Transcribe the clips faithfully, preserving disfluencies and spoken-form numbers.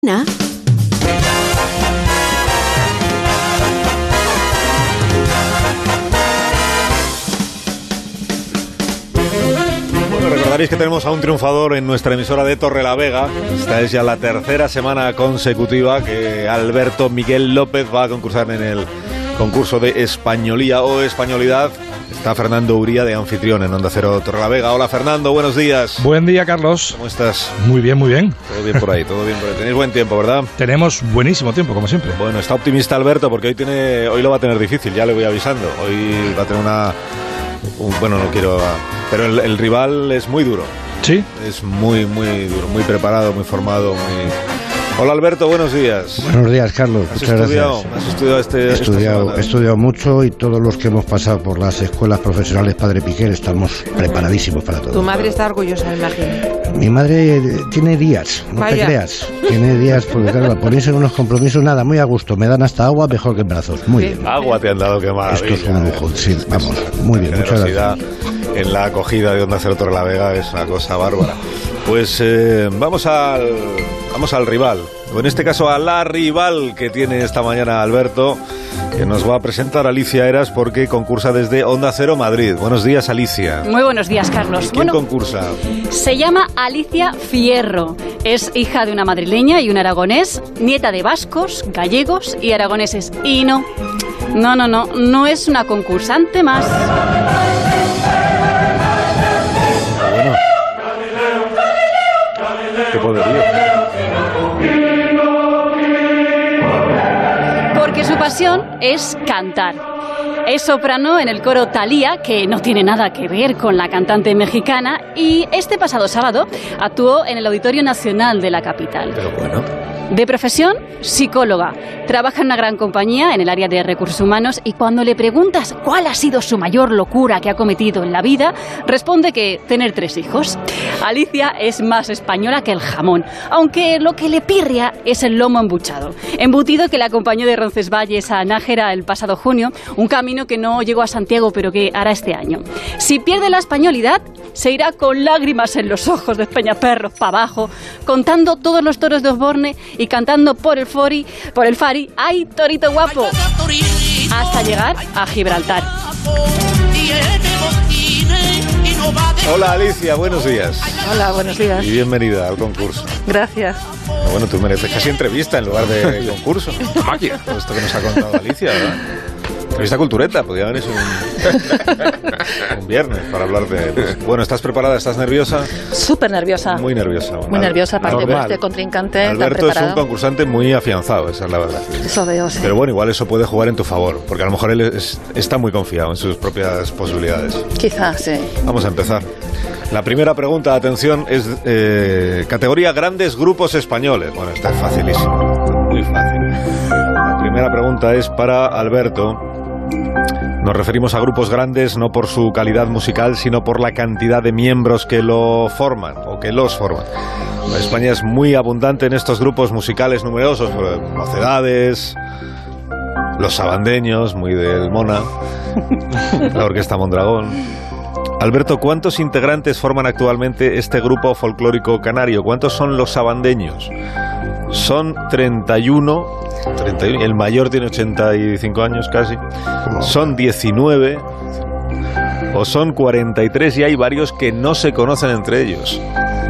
¿Na? Bueno, recordaréis que tenemos a un triunfador en nuestra emisora de Torrelavega. Esta es ya la tercera semana consecutiva que Alberto Miguel López va a concursar en el concurso de Españolía o Españolidad. Está Fernando Uría de anfitrión en Onda Cero Torrelavega. Hola Fernando, buenos días. Buen día, Carlos. ¿Cómo estás? Muy bien, muy bien. Todo bien por ahí, todo bien por ahí. Tenéis buen tiempo, ¿verdad? Tenemos buenísimo tiempo, como siempre. Bueno, está optimista Alberto porque hoy tiene, hoy lo va a tener difícil, ya le voy avisando. Hoy va a tener una... Un, bueno, no quiero... Pero el, el rival es muy duro. ¿Sí? Es muy, muy duro, muy preparado, muy formado, muy... Hola Alberto, buenos días. Buenos días, Carlos. ¿Has Muchas estudiado? gracias. ¿Has estudiado este, He estudiado, esta he estudiado mucho y todos los que hemos pasado por las escuelas profesionales Padre Piquer estamos preparadísimos para todo. Tu madre está orgullosa, me imagino. Mi madre eh, tiene días, no Vaya. te creas. Tiene días porque, claro, al ponerse en unos compromisos, nada, muy a gusto. Me dan hasta agua mejor que en brazos. Muy bien. Agua te han dado, qué maravilla. Esto es un lujo, sí, vamos. Muy bien, muchas Generosidad gracias. en la acogida de Onda Cero Torrelavega es una cosa bárbara. Pues eh, vamos al vamos al rival, o en este caso a la rival que tiene esta mañana Alberto, que nos va a presentar Alicia Eras porque concursa desde Onda Cero Madrid. Buenos días, Alicia. Muy buenos días, Carlos. ¿Y quién Bueno, concursa? se llama Alicia Fierro. Es hija de una madrileña y un aragonés, nieta de vascos, gallegos y aragoneses. Y no, no, no, no, no es una concursante más. Bueno, qué poderío. Porque su pasión es cantar. Es soprano en el coro Thalía, que no tiene nada que ver con la cantante mexicana, y este pasado sábado actuó en el Auditorio Nacional de la capital. Pero bueno. De profesión, psicóloga. Trabaja en una gran compañía en el área de recursos humanos y cuando le preguntas cuál ha sido su mayor locura que ha cometido en la vida, responde que tener tres hijos. Alicia es más española que el jamón, aunque lo que le pirria es el lomo embuchado. Embutido que le acompañó de Roncesvalles a Nájera el pasado junio, un camino que no llegó a Santiago pero que hará este año. Si pierde la españolidad, se irá con lágrimas en los ojos de Peñaperros para abajo, contando todos los toros de Osborne y cantando por el fori, por el Fari, ¡ay, torito guapo!, hasta llegar a Gibraltar. Hola Alicia, buenos días. Hola, buenos días. Y bienvenida al concurso. Gracias. Bueno, tú mereces casi entrevista en lugar de concurso. Máquina. Todo esto que nos ha contado Alicia, ¿verdad? Entrevista cultureta, podría haber hecho un, un viernes para hablar de... Pues, bueno, ¿estás preparada? ¿Estás nerviosa? Súper nerviosa. Muy nerviosa. Muy Al- nerviosa, aparte de normal. este contrincante tan Alberto es un preparado. concursante muy afianzado, esa es la verdad. Eso veo, sí. Pero bueno, igual eso puede jugar en tu favor, porque a lo mejor él es- está muy confiado en sus propias posibilidades. Quizás, sí. Vamos a empezar. La primera pregunta, atención, es eh, categoría grandes grupos españoles. Bueno, esta es facilísima, muy fácil. La primera pregunta es para Alberto. Nos referimos a grupos grandes no por su calidad musical, sino por la cantidad de miembros que lo forman o que los forman. España es muy abundante en estos grupos musicales numerosos, eh, Mocedades, Los Sabandeños, muy del Mona, la Orquesta Mondragón. Alberto, ¿cuántos integrantes forman actualmente este grupo folclórico canario? ¿Cuántos son los sabandeños? Son treinta y uno, treinta y uno, el mayor tiene ochenta y cinco años casi, son diecinueve o son cuarenta y tres y hay varios que no se conocen entre ellos.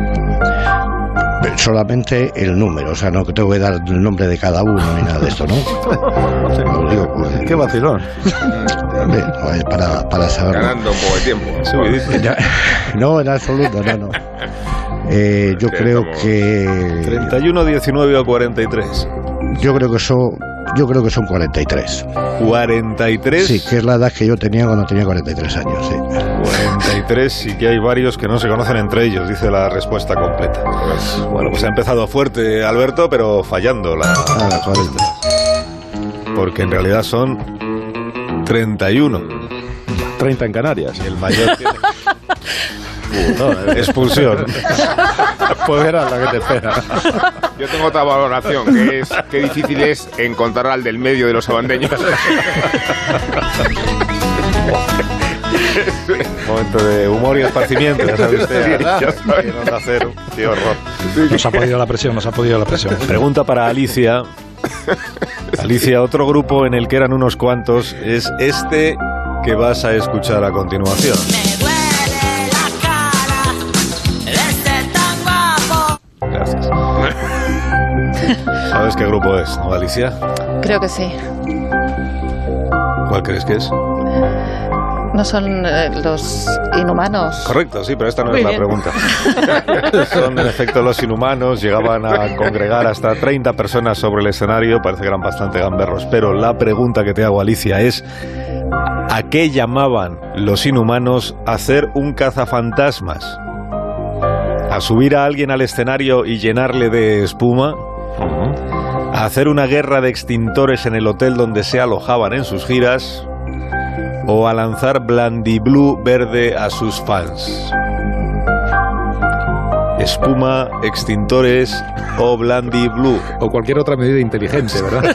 Solamente el número, o sea, no que tengo que dar el nombre de cada uno ni nada de esto, ¿no? Lo digo, pues, ¡Qué vacilón! hombre, no, es para, para saberlo. Ganando un poco de tiempo. Sí, Ya- No, en absoluto, no, no. Eh, yo Sí, creo como- que... treinta y uno, diecinueve o cuarenta y tres. Yo creo que son... Yo creo que son cuarenta y tres. cuarenta y tres. Sí, que es la edad que yo tenía cuando tenía cuarenta y tres años, sí. cuarenta y tres, sí que hay varios que no se conocen entre ellos, dice la respuesta completa. Bueno, pues ha empezado fuerte Alberto, pero fallando la... Ah, cuarenta. Porque en realidad son treinta y uno. treinta en Canarias. Y el mayor tiene... Uh, no, expulsión. Pues era la que te espera. Yo tengo otra valoración, que es qué difícil es encontrar al del medio de los sabandeños. Momento de humor y esparcimiento, ya sabe usted. Sí, ya sabe. En Onda Cero. Qué horror. Nos ha podido la presión, nos ha podido la presión. Pregunta para Alicia. Alicia, otro grupo en el que eran unos cuantos es este que vas a escuchar a continuación. Gracias. ¿Sabes qué grupo es, no, Alicia? Creo que sí. ¿Cuál crees que es? ¿No son eh, los inhumanos? Correcto, sí, pero esta no Muy es la bien. pregunta. Son en efecto los inhumanos, llegaban a congregar hasta treinta personas sobre el escenario, parece que eran bastante gamberros, pero la pregunta que te hago, Alicia, es ¿a qué llamaban los inhumanos hacer un cazafantasmas? ¿A subir a alguien al escenario y llenarle de espuma? ¿A hacer una guerra de extintores en el hotel donde se alojaban en sus giras? ¿O a lanzar Blandiblue verde a sus fans? Espuma, extintores o Blandiblue. O cualquier otra medida inteligente, ¿verdad?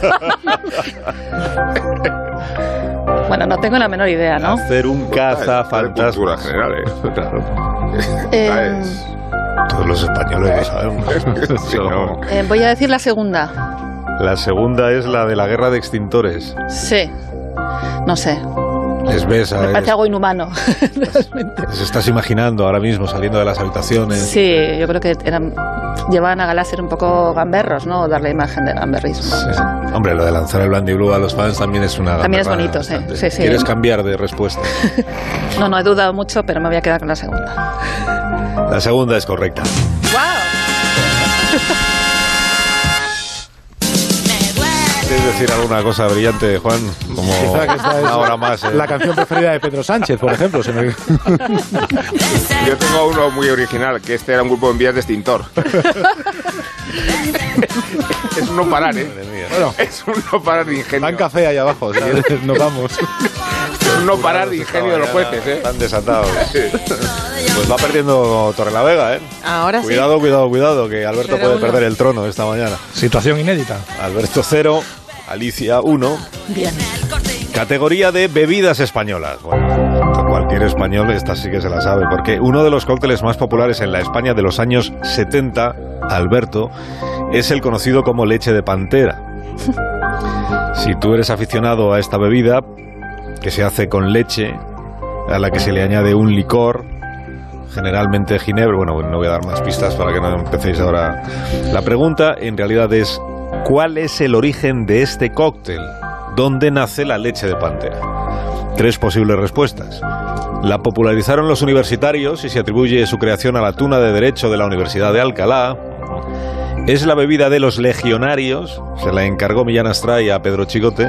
Bueno, no tengo la menor idea, ¿no? Hacer un Cultura cazafantasmas. general, ¿eh? Claro. Eh, Todos los españoles lo sabemos. Sí, no. eh, voy a decir la segunda. La segunda es la de la guerra de extintores. Sí. No sé. Les ves a Me parece algo inhumano. Realmente. les estás imaginando ahora mismo saliendo de las habitaciones. Sí, yo creo que eran llevaban a gala ser un poco gamberros, ¿no? Dar la imagen de gamberrismo. Sí. Hombre, lo de lanzar el Blandiblue a los fans también es una También es gamberrada bonito, sí. bastante. Sí, sí. ¿Quieres cambiar de respuesta? No, no he dudado mucho, pero me voy a quedar con la segunda. La segunda es correcta. ¿Quieres decir alguna cosa brillante, Juan? Como Quizá que esta es una hora más. ¿eh? La canción preferida de Pedro Sánchez, por ejemplo. Se me... Yo tengo uno muy original, que este era un grupo en vías de extintor. Es un no parar, ¿eh? Madre mía. Bueno, Es un no parar de ingenio. dan café ahí abajo, si quieres, nos vamos. Es un no parar de ingenio de los jueces, ¿eh? Están desatados. Pues va perdiendo Torrelavega, ¿eh? Ahora sí. Cuidado, cuidado, cuidado, que Alberto Cero puede uno. perder el trono esta mañana. Situación inédita. Alberto cero, Alicia uno. Bien. Categoría de bebidas españolas. Bueno, cualquier español esta sí que se la sabe, porque uno de los cócteles más populares en la España de los años setenta, Alberto, es el conocido como leche de pantera. Si tú eres aficionado a esta bebida, que se hace con leche, a la que se le añade un licor, generalmente ginebra, bueno, no voy a dar más pistas para que no empecéis ahora. La pregunta en realidad es, ¿cuál es el origen de este cóctel? ¿Dónde nace la leche de pantera? Tres posibles respuestas. La popularizaron los universitarios y se atribuye su creación a la tuna de Derecho de la Universidad de Alcalá. Es la bebida de los legionarios, se la encargó Millán Astray a Pedro Chicote.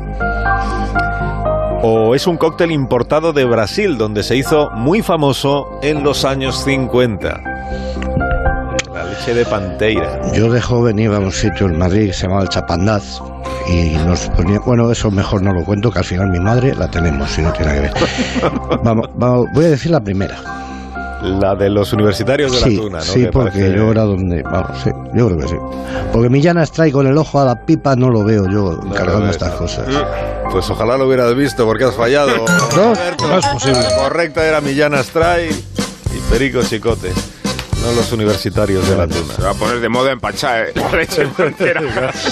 O es un cóctel importado de Brasil, donde se hizo muy famoso en los años cincuenta. La leche de pantera. Yo de joven iba a un sitio en Madrid que se llamaba el Chapandaz y nos ponía... Bueno, eso mejor no lo cuento, que al final mi madre la tenemos, si no tiene que ver. Vamos, vamos, voy a decir la primera. La de los universitarios de Sí, la tuna, ¿no? sí, Que porque parece- yo era donde... Vamos, sí, yo creo que sí. Porque Millán Astray con el ojo a la pipa no lo veo yo No cargando lo ves, estas ¿no? cosas. Pues ojalá lo hubieras visto, porque has fallado. No, Alberto. no es posible. La correcta era Millán Astray y Perico Chicote, no los universitarios de la tuna. Se va a poner de moda en Pachá, ¿eh? La leche de pantera.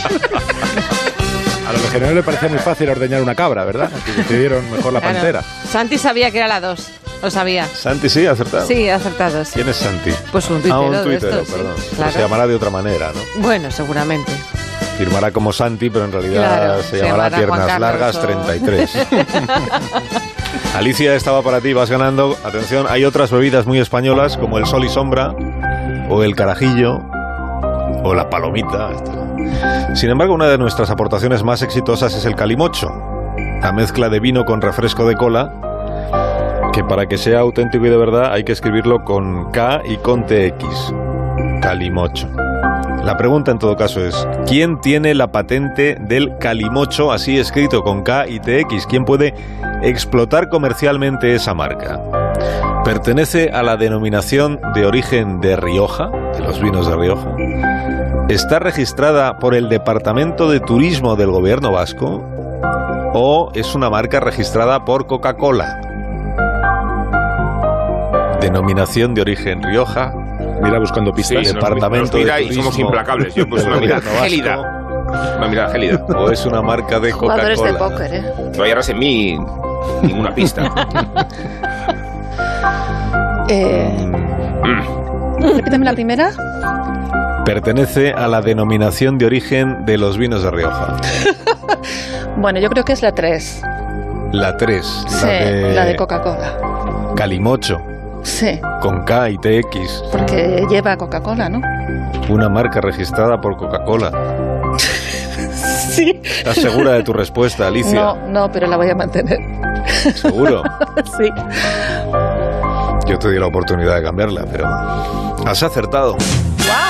A los legionarios le parecía muy fácil ordeñar una cabra, ¿verdad? Que decidieron mejor la Claro. pantera. Santi sabía que era la dos. Lo sabía. Santi, sí, acertado. Sí, acertado, sí. ¿Quién es Santi? Pues un Ah, tuitero un de tuitero, estos, sí. perdón. Pero Claro. se llamará de otra manera, ¿no? Bueno, seguramente. Firmará como Santi, pero en realidad Claro, se, se llamará llamará Juan Piernas Carlos Largas o- treinta y tres. Alicia, estaba para ti, vas ganando. Atención, hay otras bebidas muy españolas como el sol y sombra, o el carajillo, o la palomita. Sin embargo, una de nuestras aportaciones más exitosas es el calimocho, la mezcla de vino con refresco de cola, que para que sea auténtico y de verdad hay que escribirlo con K y con T X. Calimocho. La pregunta en todo caso es, ¿quién tiene la patente del calimocho así escrito con K y T X? ¿Quién puede explotar comercialmente esa marca? ¿Pertenece a la denominación de origen de Rioja, de los vinos de Rioja? ¿Está registrada por el Departamento de Turismo del Gobierno Vasco? ¿O es una marca registrada por Coca-Cola? Denominación de origen Rioja. Mira buscando pistas. Sí, Departamento nos mira de y somos Turismo implacables. Yo pues del una mirada Gobierno gélida. vasco. Una mirada gélida. O es una marca de Jugadores de Coca-Cola. póker, ¿eh? No hallarás en mí ninguna pista. eh Mm. repíteme la primera. Pertenece a la denominación de origen de los vinos de Rioja. Bueno, yo creo que es la tres. La tres. Sí, la de, la de Coca-Cola. Calimocho, Sí, con K y T X. porque lleva Coca-Cola, ¿no? Una marca registrada por Coca-Cola. Sí. ¿Estás segura de tu respuesta, Alicia? No, no, pero la voy a mantener. ¿Seguro? Sí. Yo te di la oportunidad de cambiarla, pero has acertado. ¡Wow!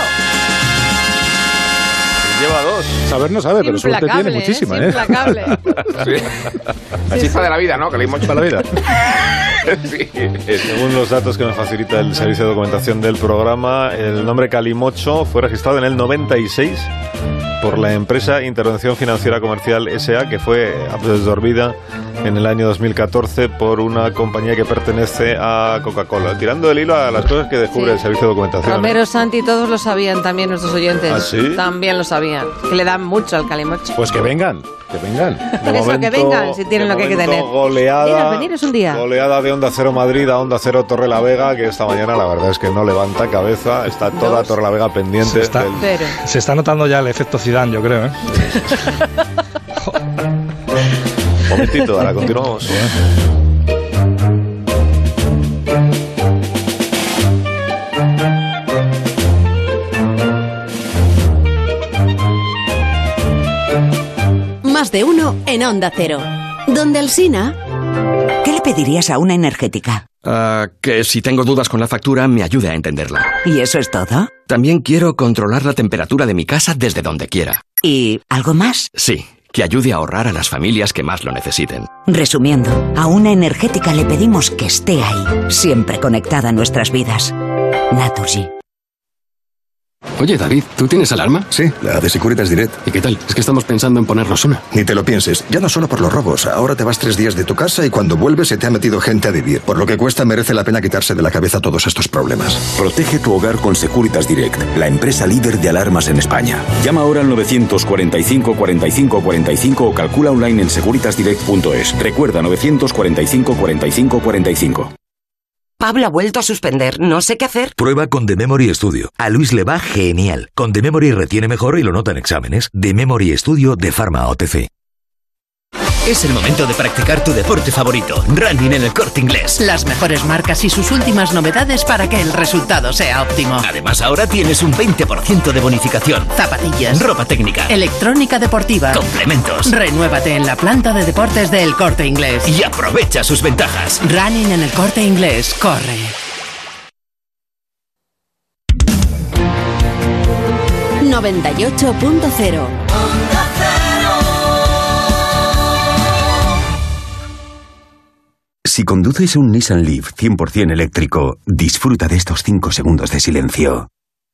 Lleva dos. Saber no sabe, pero suerte tiene Implacable, muchísima, es ¿eh? Implacable. Sí. La chispa de la vida, ¿no? Que le hemos Para la vida. Sí. Según los datos que me facilita el servicio de documentación del programa, el nombre Calimocho fue registrado en el noventa y seis por la empresa Intervención Financiera Comercial S A, que fue absorbida en el año dos mil catorce por una compañía que pertenece a Coca-Cola. Tirando el hilo a las cosas que descubre Sí. el servicio de documentación. Romero, Santi, todos lo sabían también nuestros oyentes. ¿Ah, sí? También lo sabían. Que le dan mucho al calimocho. Pues que vengan, que vengan. De Eso, que vengan, si tienen de lo que hay que momento, tener. Goleada, Veniros, veniros un día. Goleada de Onda Cero Madrid a Onda Cero Torrelavega, que esta mañana la verdad es que no levanta cabeza. Está toda Dos. Torrelavega pendiente. Se está- del- Pero, Se está notando ya el efecto Zidane, yo creo, ¿eh? Momentito, ahora continuamos. Más de uno en Onda Cero. Donde Alsina. ¿Qué le pedirías a una energética? Ah, que si tengo dudas con la factura, me ayude a entenderla. ¿Y eso es todo? También quiero controlar la temperatura de mi casa desde donde quiera. ¿Y algo más? Sí, que ayude a ahorrar a las familias que más lo necesiten. Resumiendo, a una energética le pedimos que esté ahí, siempre conectada a nuestras vidas. Naturgy. Oye, David, ¿tú tienes alarma? Sí, la de Securitas Direct. ¿Y qué tal? Es que estamos pensando en ponernos una. Ni te lo pienses, ya no solo por los robos. Ahora te vas tres días de tu casa y cuando vuelves se te ha metido gente a vivir. Por lo que cuesta, merece la pena quitarse de la cabeza todos estos problemas. Protege tu hogar con Securitas Direct, la empresa líder de alarmas en España. Llama ahora al novecientos cuarenta y cinco cuarenta y cinco cuarenta y cinco o calcula online en securitas direct punto es. Recuerda, novecientos cuarenta y cinco cuarenta y cinco cuarenta y cinco. Pablo ha vuelto a suspender, no sé qué hacer. Prueba con The Memory Studio. A Luis le va genial. Con The Memory retiene mejor y lo nota en exámenes. The Memory Studio de Pharma O T C. Es el momento de practicar tu deporte favorito, running en El Corte Inglés. Las mejores marcas y sus últimas novedades para que el resultado sea óptimo. Además, ahora tienes un veinte por ciento de bonificación. Zapatillas, ropa técnica, electrónica deportiva, complementos. Renuévate en la planta de deportes de El Corte Inglés. Y aprovecha sus ventajas. Running en El Corte Inglés. Corre. noventa y ocho punto cero. Si conduces un Nissan Leaf cien por ciento eléctrico, disfruta de estos cinco segundos de silencio.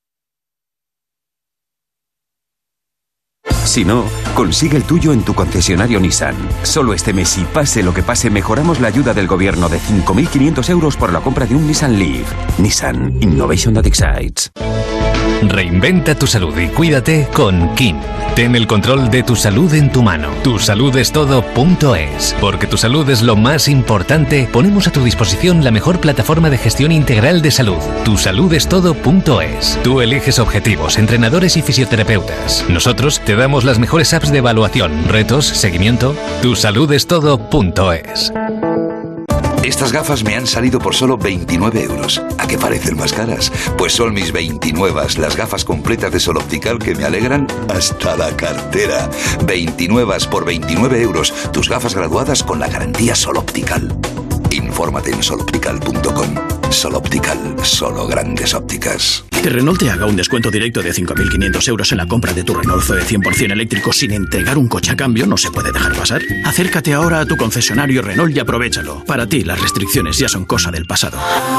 Si no, consigue el tuyo en tu concesionario Nissan. Solo este mes y pase lo que pase, mejoramos la ayuda del gobierno de cinco mil quinientos euros por la compra de un Nissan Leaf. Nissan Innovation that excites. Reinventa tu salud y cuídate con Kin. Ten el control de tu salud en tu mano. Tu salud es todo punto es. Porque tu salud es lo más importante, ponemos a tu disposición la mejor plataforma de gestión integral de salud. Tu salud es todo punto es. Tú eliges objetivos, entrenadores y fisioterapeutas. Nosotros te damos las mejores apps de evaluación, retos, seguimiento. Tu salud es todo punto es. Estas gafas me han salido por solo veintinueve euros. ¿A qué parecen más caras? Pues son mis veintinuevas, las gafas completas de Sol Optical que me alegran hasta la cartera. veintinuevas por veintinueve euros. Tus gafas graduadas con la garantía Sol Optical. Infórmate en sol optical punto com. Sol Optical, solo grandes ópticas. Que Renault te haga un descuento directo de cinco mil quinientos euros en la compra de tu Renault Zoe cien por ciento eléctrico sin entregar un coche a cambio no se puede dejar pasar. Acércate ahora a tu concesionario Renault y aprovéchalo. Para ti, las restricciones ya son cosa del pasado.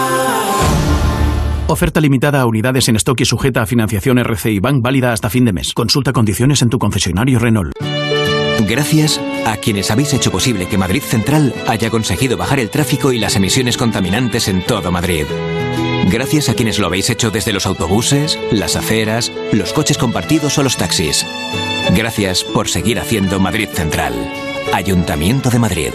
Oferta limitada a unidades en stock y sujeta a financiación R C I Bank válida hasta fin de mes. Consulta condiciones en tu concesionario Renault. Gracias a quienes habéis hecho posible que Madrid Central haya conseguido bajar el tráfico y las emisiones contaminantes en todo Madrid. Gracias a quienes lo habéis hecho desde los autobuses, las aceras, los coches compartidos o los taxis. Gracias por seguir haciendo Madrid Central. Ayuntamiento de Madrid.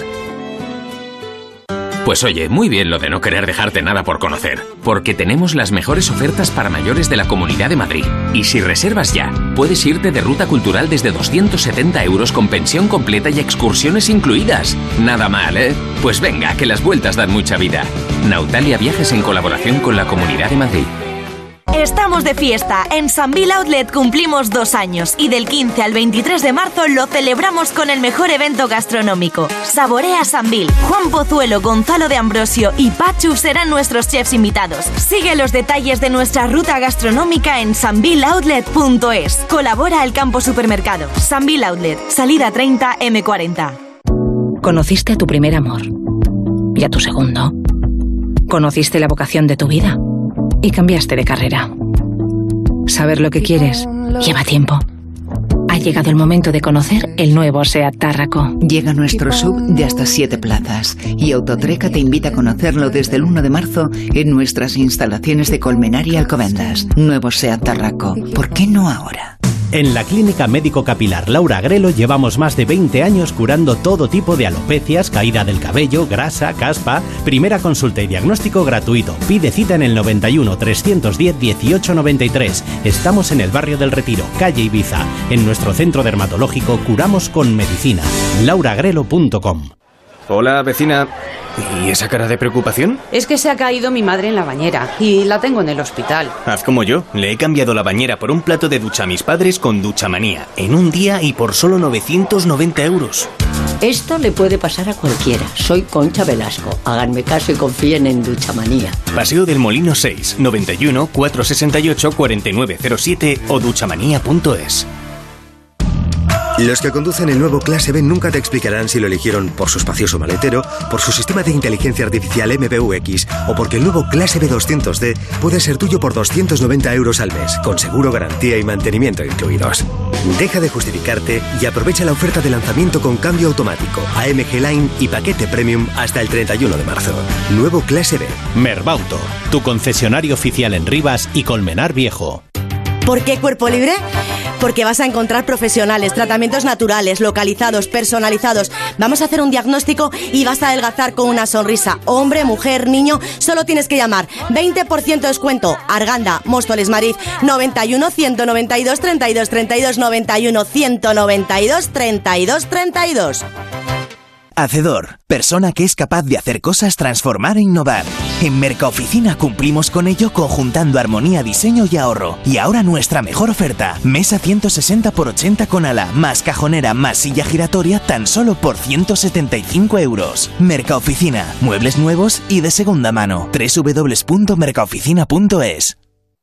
Pues oye, muy bien lo de no querer dejarte nada por conocer, porque tenemos las mejores ofertas para mayores de la Comunidad de Madrid. Y si reservas ya, puedes irte de ruta cultural desde doscientos setenta euros con pensión completa y excursiones incluidas. Nada mal, ¿eh? Pues venga, que las vueltas dan mucha vida. Nautalia Viajes en colaboración con la Comunidad de Madrid. Estamos de fiesta. En Sambil Outlet cumplimos dos años y del quince al veintitrés de marzo lo celebramos con el mejor evento gastronómico. Saborea Sambil. Juan Pozuelo, Gonzalo de Ambrosio y Pachu serán nuestros chefs invitados. Sigue los detalles de nuestra ruta gastronómica en sambil outlet punto es. Colabora el Campo Supermercado. Sambil Outlet, salida treinta eme cuarenta. Conociste a tu primer amor y a tu segundo. Conociste la vocación de tu vida y cambiaste de carrera. Saber lo que quieres lleva tiempo. Ha llegado el momento de conocer el nuevo SEAT Tarraco. Llega nuestro sub de hasta siete plazas y Autotreca te invita a conocerlo desde el uno de marzo en nuestras instalaciones de Colmenar y Alcobendas. Nuevo SEAT Tarraco. ¿Por qué no ahora? En la Clínica Médico Capilar Laura Agrelo llevamos más de veinte años curando todo tipo de alopecias, caída del cabello, grasa, caspa. Primera consulta y diagnóstico gratuito. Pide cita en el noventa y uno, trescientos diez, dieciocho noventa y tres. Estamos en el barrio del Retiro, calle Ibiza. En nuestro centro dermatológico curamos con medicina. laura agrelo punto com. Hola, vecina. ¿Y esa cara de preocupación? Es que se ha caído mi madre en la bañera y la tengo en el hospital. Haz como yo. Le he cambiado la bañera por un plato de ducha a mis padres con Duchamanía. En un día y por solo novecientos noventa euros. Esto le puede pasar a cualquiera. Soy Concha Velasco. Háganme caso y confíen en Duchamanía. Paseo del Molino seis, noventa y uno, cuatrocientos sesenta y ocho, cuarenta y nueve cero siete o duchamanía punto es. Los que conducen el nuevo Clase B nunca te explicarán si lo eligieron por su espacioso maletero, por su sistema de inteligencia artificial M B U X o porque el nuevo Clase B doscientos D puede ser tuyo por doscientos noventa euros al mes, con seguro, garantía y mantenimiento incluidos. Deja de justificarte y aprovecha la oferta de lanzamiento con cambio automático, A M G Line y paquete Premium hasta el treinta y uno de marzo. Nuevo Clase B. Merbauto, tu concesionario oficial en Rivas y Colmenar Viejo. ¿Por qué Cuerpo Libre? Porque vas a encontrar profesionales, tratamientos naturales, localizados, personalizados. Vamos a hacer un diagnóstico y vas a adelgazar con una sonrisa. Hombre, mujer, niño, solo tienes que llamar. veinte por ciento de descuento. Arganda, Móstoles, Madrid. noventa y uno, ciento noventa y dos, treinta y dos, treinta y dos, noventa y uno, ciento noventa y dos, treinta y dos, treinta y dos. Hacedor, persona que es capaz de hacer cosas, transformar e innovar. En Mercaoficina cumplimos con ello conjuntando armonía, diseño y ahorro. Y ahora nuestra mejor oferta, mesa ciento sesenta por ochenta con ala, más cajonera, más silla giratoria, tan solo por ciento setenta y cinco euros. Mercaoficina, muebles nuevos y de segunda mano. doble u doble u doble u punto mercaoficina punto es.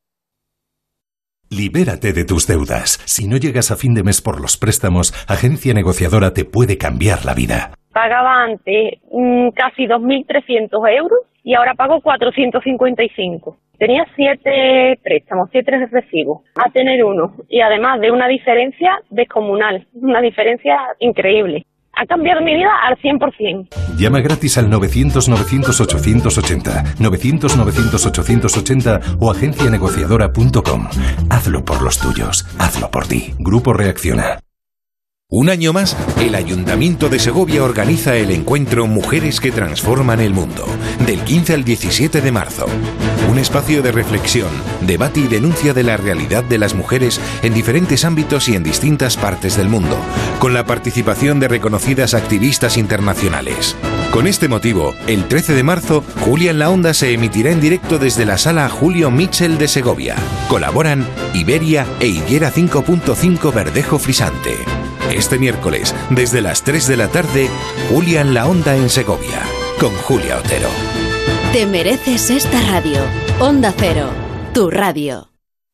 Libérate de tus deudas. Si no llegas a fin de mes por los préstamos, Agencia Negociadora te puede cambiar la vida. Pagaba antes mmm, casi dos mil trescientos euros y ahora pago cuatrocientos cincuenta y cinco. Tenía siete préstamos, siete recibos, a tener uno. Y además de una diferencia descomunal, una diferencia increíble. Ha cambiado mi vida al cien por ciento. Llama gratis al novecientos, novecientos, ochocientos ochenta, novecientos, novecientos, ochocientos ochenta o agencia negociadora punto com. Hazlo por los tuyos, hazlo por ti. Grupo Reacciona. Un año más, el Ayuntamiento de Segovia organiza el encuentro Mujeres que Transforman el Mundo, del quince al diecisiete de marzo. Un espacio de reflexión, debate y denuncia de la realidad de las mujeres en diferentes ámbitos y en distintas partes del mundo, con la participación de reconocidas activistas internacionales. Con este motivo, el trece de marzo, Julia en la Onda se emitirá en directo desde la Sala Julio Mitchell de Segovia. Colaboran Iberia e Higuera cinco punto cinco Verdejo Frisante. Este miércoles, desde las tres de la tarde, Julia en la Onda en Segovia, con Julia Otero. Te mereces esta radio. Onda Cero, tu radio.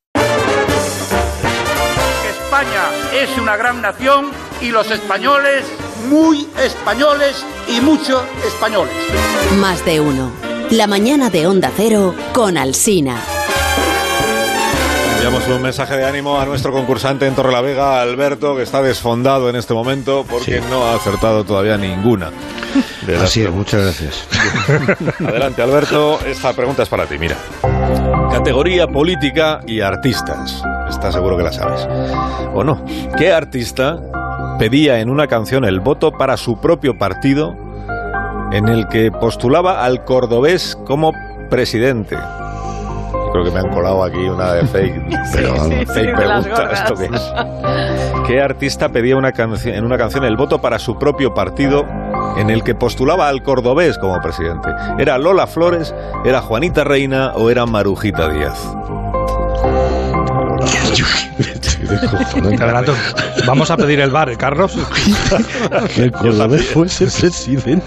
España es una gran nación y los españoles, muy españoles y mucho españoles. Más de uno. La mañana de Onda Cero con Alsina. Enviamos un mensaje de ánimo a nuestro concursante en Torrelavega, Alberto, que está desfondado en este momento porque sí. no ha acertado todavía ninguna. De Así es, muchas gracias. Adelante, Alberto, esta pregunta es para ti, mira. Categoría política y artistas. Estás seguro que la sabes. ¿O no? ¿Qué artista pedía en una canción el voto para su propio partido en el que postulaba al cordobés como presidente? Creo que me han colado aquí una de fake, pero sí, sí, fake sí, pregunta. ¿Esto qué es? ¿Qué artista pedía una canción, en una canción el voto para su propio partido en el que postulaba al cordobés como presidente? ¿Era Lola Flores, era Juanita Reina o era Marujita Díaz? Adelanto, vamos a pedir el bar, ¿eh, Carlos? Que el cordobés fuese presidente.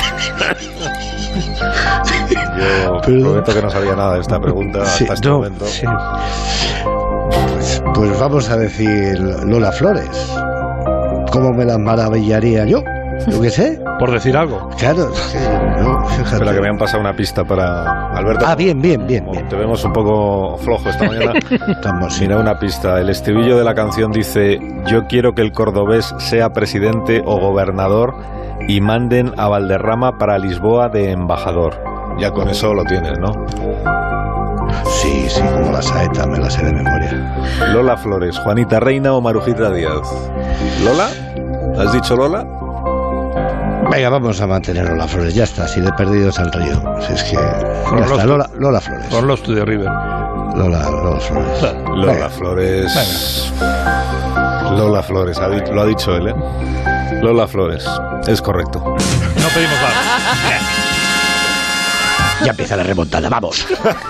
Yo Perdón. prometo que no sabía nada de esta pregunta sí, hasta este no, momento. Sí. Pues, pues vamos a decir Lola Flores. ¿Cómo me las maravillaría yo? ¿Yo qué sé? Por decir algo. Claro, sí, no, fíjate. Espera, que me han pasado una pista para Alberto. Ah, bien, bien, bien. bien. Te vemos un poco flojo esta mañana. Estamos, mira, una pista. El estribillo de la canción dice: yo quiero que el cordobés sea presidente o gobernador y manden a Valderrama para Lisboa de embajador. Ya con eso lo tienes, ¿no? Sí, sí, como la saeta, me la sé de memoria. Lola Flores, Juanita Reina o Marujita Díaz. ¿Lola? ¿Has dicho Lola? Venga, vamos a mantener Lola Flores, ya está, así de perdidos al río. Si es que ya está, Lola, Lola Flores. Con los de River. Lola, Lola Flores. Lola Venga. Flores. Venga. Lola Flores, lo ha dicho él, ¿eh? Lola Flores, es correcto. No pedimos nada. Ya empieza la remontada, vamos.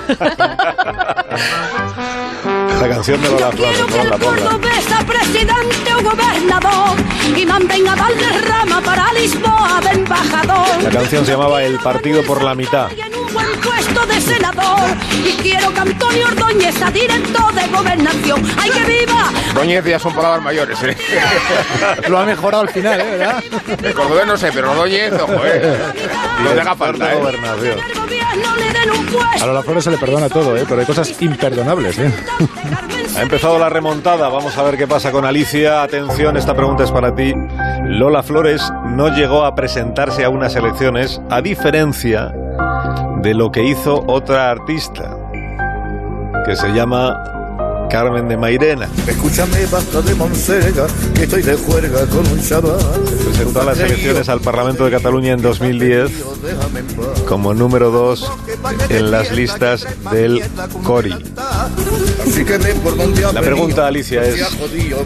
La canción de Lola Flores, ponla, ponla. Presidente o gobernador y manden a Valderrama para Lisboa de embajador. La canción se llamaba El Partido por la Mitad. Buen puesto de senador y quiero que Antonio Ordóñez sea director de gobernación. ¡Ay, que viva! Ordóñez ya son palabras mayores, ¿eh? Lo ha mejorado al final, ¿eh? ¿Verdad? El cordobés no sé, pero Ordóñez, ojo, ¿eh? No te haga falta, ¿eh? Gobernación. A Lola Flores se le perdona todo, ¿eh? Pero hay cosas imperdonables, ¿eh? Ha empezado la remontada, vamos a ver qué pasa con Alicia. Atención, esta pregunta es para ti. Lola Flores no llegó a presentarse a unas elecciones, a diferencia de lo que hizo otra artista, que se llama Carmen de Mairena. Escúchame, basta de Monsega, que estoy de juerga con un chaval. Se presentó a las elecciones al Parlamento de Cataluña en dos mil diez como número dos en las listas del Cori. La pregunta, Alicia, es...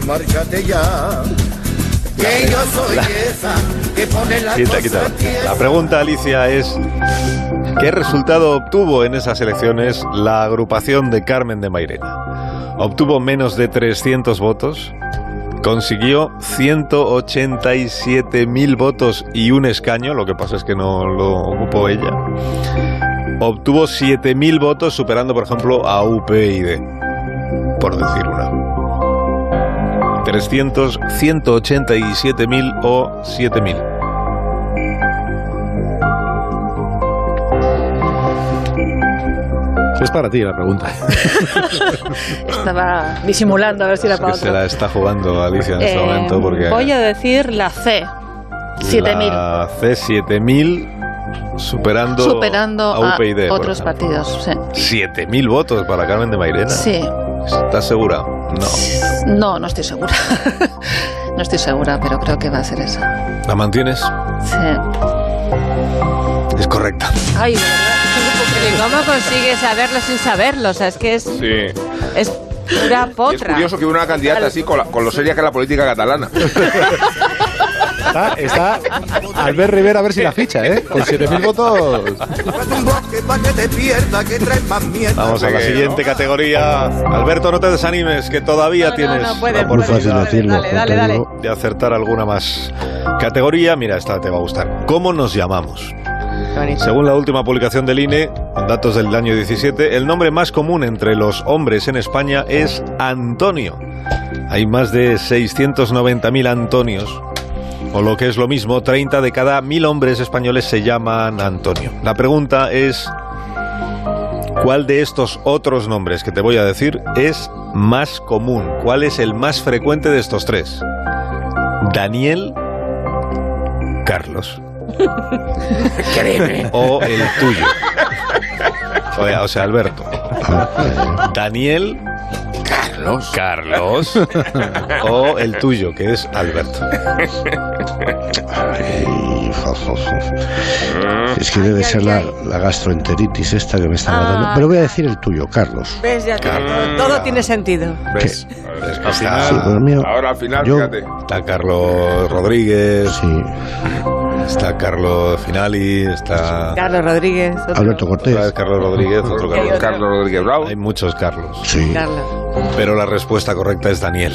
Quita, quita. La pregunta, Alicia, es... ¿qué resultado obtuvo en esas elecciones la agrupación de Carmen de Mairena? ¿Obtuvo menos de trescientos votos? ¿Consiguió ciento ochenta y siete mil votos y un escaño? Lo que pasa es que no lo ocupó ella. ¿Obtuvo siete mil votos, superando, por ejemplo, a U P yD? Por decir una. trescientos, ciento ochenta y siete mil o siete mil. Es para ti la pregunta. Estaba disimulando a ver si era para es que otro. Se la está jugando Alicia en eh, este momento porque... Voy a decir la C, siete mil. La C, siete mil, superando, superando a U P yD, a otros partidos. Sí. siete mil votos para Carmen de Mairena. Sí. ¿Estás segura? No. No, no estoy segura. No estoy segura, pero creo que va a ser esa. ¿La mantienes? Sí. Es correcta. Ay, de verdad. ¿Cómo consigues saberlo sin saberlo? O sea, es que es... Sí. Es pura potra. Es curioso que una candidata así, con, la, con lo seria que es la política catalana. Está, está Albert Rivera a ver si la ficha, ¿eh? Con siete mil votos. Vamos a la siguiente categoría. Alberto, no te desanimes, que todavía no, tienes no, no puede, la oportunidad dale, dale, dale, dale. de acertar alguna más. Categoría, mira, esta te va a gustar. ¿Cómo nos llamamos? Según la última publicación del I N E, con datos del año diecisiete, el nombre más común entre los hombres en España es Antonio. Hay más de seiscientos noventa mil Antonios, o lo que es lo mismo, treinta de cada mil hombres españoles se llaman Antonio. La pregunta es, ¿Cuál de estos otros nombres que te voy a decir es más común? ¿Cuál es el más frecuente de estos tres? Daniel, Carlos. Créeme. O el tuyo. O, o sea, Alberto. Daniel, Carlos. Carlos. O el tuyo, que es Alberto. Ay, jo, jo, jo. Es que debe ser la, la gastroenteritis esta que me está matando. Ah. Pero voy a decir el tuyo, Carlos. ¿Ves? Ya todo, todo tiene sentido. ¿Ves? Es que está, Sí, pero mío, Ahora al final, yo- fíjate. está Carlos Rodríguez, Sí, está Carlos Finali, está Carlos Rodríguez. otro. Alberto otra Cortés. vez Carlos Rodríguez, otro Hay Carlos. otro. Carlos Rodríguez Bravo. Hay muchos Carlos. Sí. Carlos. Pero la respuesta correcta es Daniel,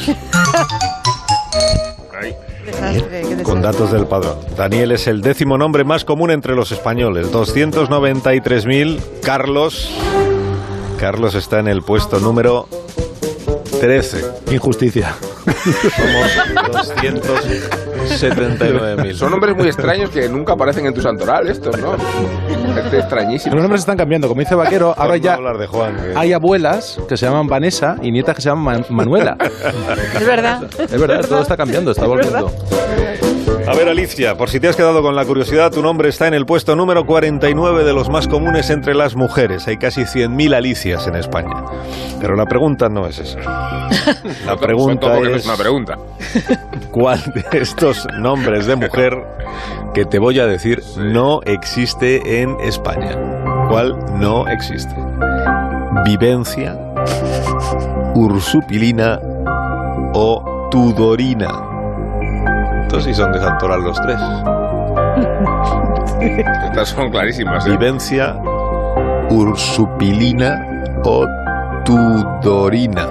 Desastre, qué desastre. con datos del padrón. Daniel es el décimo nombre más común entre los españoles, doscientos noventa y tres mil. Carlos, Carlos está en el puesto número trece. Injusticia. Somos doscientos setenta y nueve mil. Son nombres muy extraños que nunca aparecen en tu santoral, estos, ¿no? Gente extrañísima. Los nombres están cambiando. Como dice Vaquero, ahora Por no ya hablar de Juan, que- hay abuelas que se llaman Vanessa y nietas que se llaman Man- Manuela. Es verdad. Es verdad, todo está cambiando, está volviendo. A ver, Alicia, por si te has quedado con la curiosidad, tu nombre está en el puesto número cuarenta y nueve de los más comunes entre las mujeres. Hay casi cien mil Alicias en España. Pero la pregunta no es esa. La pregunta Sobre todo porque no es, es una pregunta. ¿cuál de estos nombres de mujer que te voy a decir no existe en España? ¿Cuál no existe? Vivencia, Ursupilina o Tudorina. Estos sí son de Santoral los tres. Estas son clarísimas, ¿eh? Vivencia, Ursupilina o Tudorina.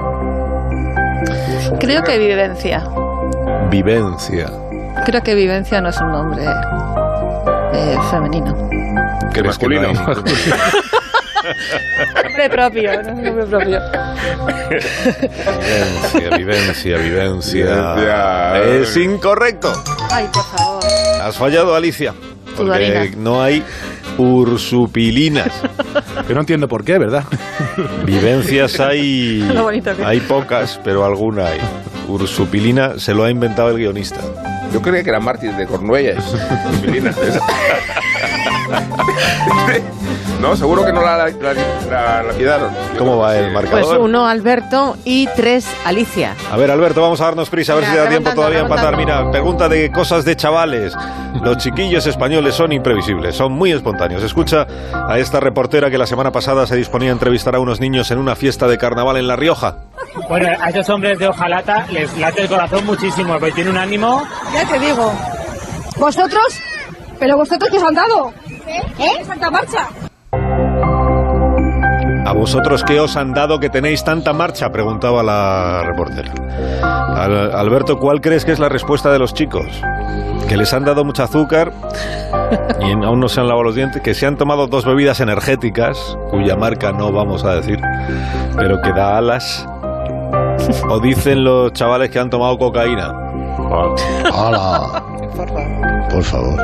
Creo que vivencia. Vivencia. Creo que vivencia no es un nombre eh, femenino. ¿Crees que no hay Masculino. ningún- Nombre propio, no es un nombre propio. Vivencia, vivencia, vivencia. Vivencia. Es incorrecto. Ay, por favor. Has fallado, Alicia. Porque Tudorina. no hay ursupilinas. Yo no entiendo por qué, ¿verdad? Vivencias hay, Lo bonito que es. hay pocas, pero alguna hay. Ursupilina se lo ha inventado el guionista. Yo creía que era mártir de Cornuellas. No, seguro que no la, la, la, la lapidaron. ¿Cómo va el Pues marcador? uno Alberto y tres Alicia. A ver, Alberto, vamos a darnos prisa, a ver Venga, si da tiempo remontando, todavía a empatar. remontando. Mira, pregunta de cosas de chavales. Los chiquillos españoles son imprevisibles, son muy espontáneos. Escucha a esta reportera que la semana pasada se disponía a entrevistar a unos niños en una fiesta de carnaval en La Rioja. Bueno, a estos hombres de hojalata les late el corazón muchísimo, porque tiene un ánimo. Ya te digo. ¿Vosotros? ¿Pero vosotros qué os han dado? ¿Eh? ¿Santa Marcha? ¿A vosotros qué os han dado que tenéis tanta marcha?, preguntaba la reportera. Al- Alberto, ¿cuál crees que es la respuesta de los chicos? Que les han dado mucho azúcar y aún no se han lavado los dientes, que se han tomado dos bebidas energéticas, cuya marca no vamos a decir, pero que da alas. O dicen los chavales que han tomado cocaína. ¡Hala! Por favor.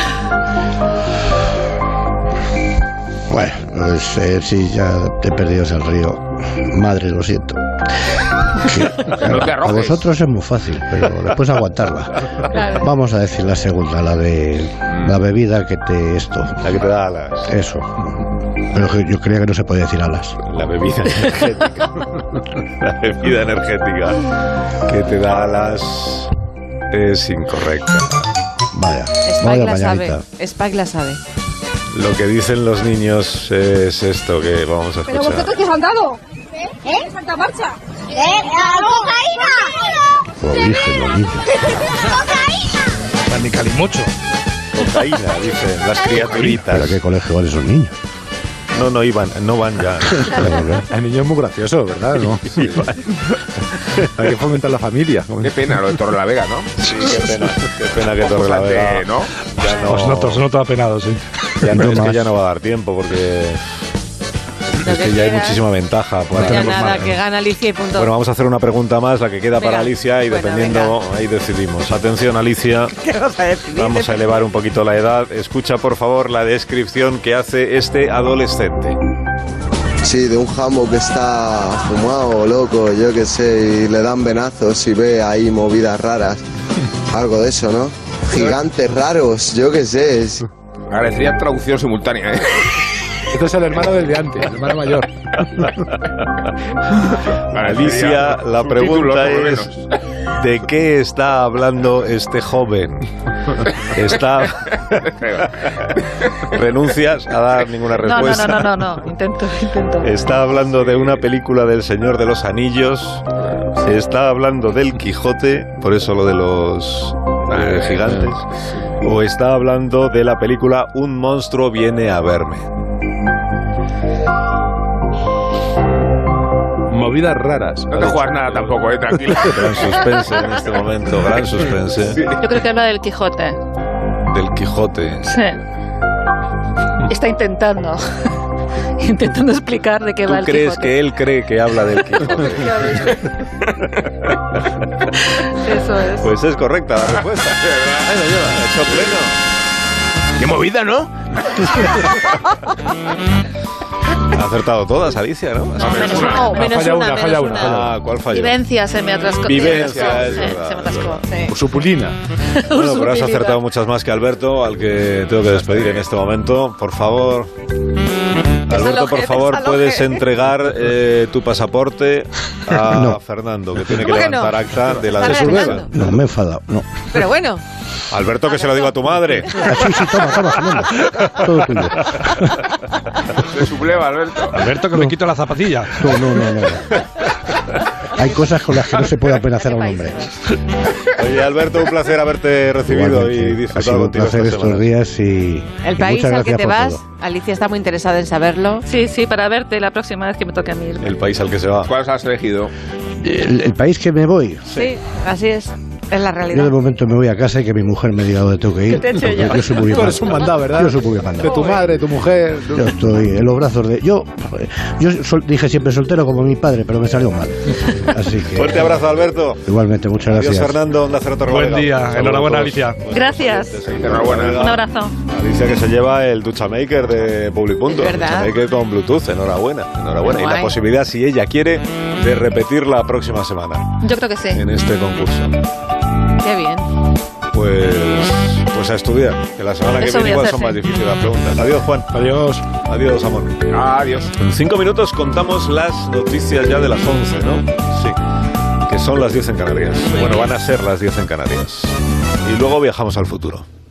Bueno, pues eh, sí, ya te he perdido el río. Madre, lo siento. Sí, claro, No te a arrojes. vosotros es muy fácil, pero después aguantarla. Claro. Vamos a decir la segunda, la de la bebida que te esto. La que te da alas. Eso. Pero que yo creía que no se podía decir alas. La bebida energética. La bebida energética que te da alas es incorrecta. Vaya, Spike vaya la sabe. mañanita. Spike la sabe. Lo que dicen los niños es esto que vamos a ¿Pero escuchar. vosotros qué os han dado? ¿Eh? ¿Santa Marcha? ¿Eh? ¡Cocaína! Lo dije, lo dije. Ni calimocho. Cocaína, dicen las criaturitas. ¿Pero a qué colegio van esos niños? No, no iban, no van ya. Hay niños muy graciosos, ¿verdad? ¿No? Sí, van. Hay que fomentar la familia. Qué pena lo de Torrelavega, ¿no? Sí, qué pena, qué pena que Poco Torrelavega, flante, ¿no? ya no, Os noto, os noto apenados, sí. ya no, No es que más. ya no va a dar tiempo porque Lo es que que ya hay queda- muchísima ventaja. Pues Ya tenemos nada, más- que gana Alicia y punto. Bueno, vamos a hacer una pregunta más, la que queda para Venga. Alicia, y Bueno, dependiendo, ahí decidimos. Atención, Alicia, ¿Qué vas a decidir? vamos a elevar un poquito la edad. Escucha, por favor, la descripción que hace este adolescente. Sí, de un jambo que está fumado, loco, yo qué sé, y le dan venazos y ve ahí movidas raras. Algo de eso, ¿no? Gigantes raros, yo qué sé. Es... Agradecería traducción simultánea, ¿eh? Este es el hermano del de antes, el hermano mayor. Alicia, la pregunta es: ¿de qué está hablando este joven? Está... ¿Renuncias a dar ninguna respuesta? No, no, no, no, no, intento, intento. ¿Está hablando de una película del Señor de los Anillos? ¿Está hablando del Quijote? Por eso lo de los eh, gigantes. ¿O está hablando de la película Un monstruo viene a verme? Movidas raras. No te juegas nada tampoco, eh, tranquilo. Gran suspense en este momento, gran suspense. Yo creo que habla del Quijote. Del Quijote. Sí. Está intentando. Intentando explicar de qué va el Quijote. ¿Tú crees que él cree que habla del Quijote? Eso es. Pues es correcta la respuesta. Ahí lo lleva, hecho pleno. ¡Qué movida, ¿no? Ha acertado todas, Alicia, ¿no? No, menos una, no, menos falla una, una, menos falla una. una. Ah, ¿cuál falló? Vivencia se me atascó. Vivencia, es sí, verdad, se me atascó. Sí. Ursupulina. Bueno, pero has acertado muchas más que Alberto, al que tengo que despedir en este momento. Por favor, Alberto, por favor, puedes entregar eh, tu pasaporte a No. Fernando, que tiene que ¿Cómo que levantar no? acta de la ¿Está desublevación. redactando? No, me he enfadado, no. Pero bueno. Alberto, que se lo digo a tu madre. Ah, sí, sí, toma, toma, Fernando. Todo tuyo. Se subleva, Alberto. Alberto, que me quito la zapatilla. No, no, no, no. Hay cosas con las que no se puede amenazar a un hombre. Oye, Alberto, un placer haberte recibido Igualmente, y ha disfrutado sido un contigo placer esta estos semana. días y, El y país muchas al que gracias te por vas, todo. Alicia está muy interesada en saberlo. Sí, sí, para verte la próxima vez que me toque a mí. El país al que se va. ¿Cuál has elegido? El, el país que me voy, Sí, así es. Es la yo realidad. de momento me voy a casa y que mi mujer me diga dónde tengo que ir. ¿Qué te he hecho porque yo? yo soy muy bien Tú eres un mandado, ¿verdad? Yo soy muy bien De mandado. tu madre, tu mujer. tu- Yo estoy en los brazos de... Yo, yo sol- dije siempre soltero como mi padre, pero me salió mal. Así que... Fuerte abrazo, Alberto. Igualmente, muchas Adiós, gracias. Fernando. Onda Cero Torrelavega. Buen día. Saludos Enhorabuena, a todos. Alicia. Buenos Gracias. oyentes, ahí, Enhorabuena. Un abrazo. Alicia, que se lleva el Duchamaker de Public Punto. Es verdad. Duchamaker con Bluetooth. Enhorabuena. Enhorabuena. Y la Guay. posibilidad, si ella quiere, de repetir la próxima semana Yo creo que sí. en este concurso. Qué bien. Pues, pues a estudiar. Que la semana que Eso viene voy a igual hacer, son más sí. difíciles las preguntas. Adiós, Juan. Adiós. Adiós, amor. Adiós. En cinco minutos contamos las noticias ya de las once, ¿no? Sí. Que son las diez en Canarias. Bueno, van a ser las diez en Canarias. Y luego viajamos al futuro.